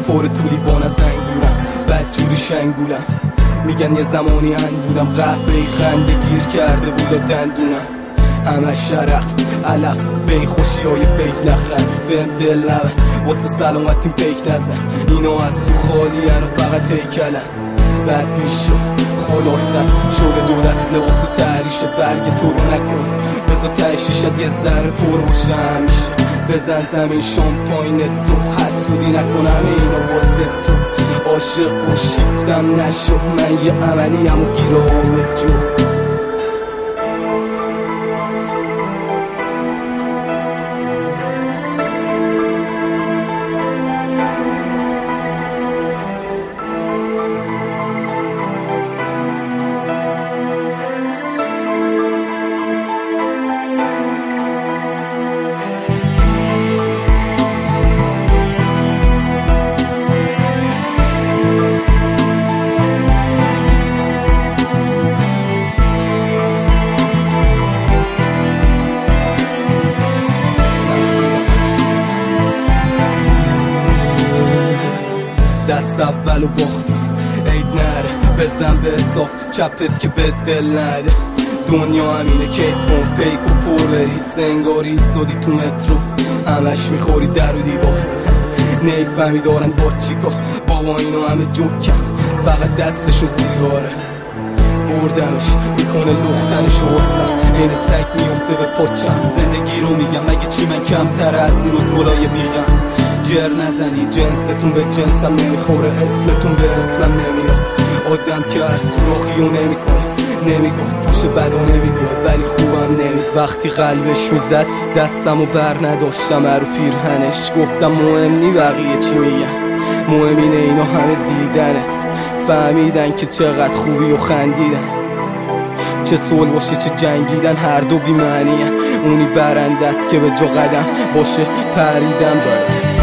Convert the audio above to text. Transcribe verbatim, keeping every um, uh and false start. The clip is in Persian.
پر تولیوان از انگورم، بد جوری شنگولم. میگن یه زمانی هنگ بودم، قهوه‌ای خنده گیر کرده بود دندونم. همه شرق علف به این خوشی های فیک نخن، بهم دل نبن واسه سلامتیم پیک نزن. اینا از تو خالی هن و فقط هیکلن. بد میشو خلاصت شور دو دست لباس و تحریش برگ تو رو نکن. بزا ته شیشت یه ذره پر باشه همیشه. بزن زمین شامپاین تو حسودی نکنم اینا واسه تو. عاشق و شیفتم نشو، من یه عملیم و گیر آمد جو. دست اولو باختی عیب نره، بزن به حساب چپت که به دل نده. دنیا همینه کیف کن پیک و پر بری، سنگاری ایستادی تو مترو همش میخوری در و دیوار. نیفهمی دارن با چیکار، بابا اینو همه جوکن فقط دستشون سیگاره. بردمش میکنه لختنش و حسن، این سگ میفته به پاچم. زندگی رو میگم مگه چی من کمتر از این روزگلای بیغم. جر نزنی جنستون به جنسم نمیخوره، اسمتون به اسمم نمیاد. آدم که هر سراخیو نمیکنه، نمیگفت پوش بدو نمیدوه ولی خوبم نمیز. وقتی قلبش میزد دستمو بر نداشتم رو پیرهنش. گفتم مهم نی بقیه چی میگن، مهم اینه اینا همه دیدنت. فهمیدن که چقدر خوبی و خندیدن، چه صلح باشه چه جنگیدن هر دو بی معنی هن. اونی برنده است که به جا قدم باشه پریدن.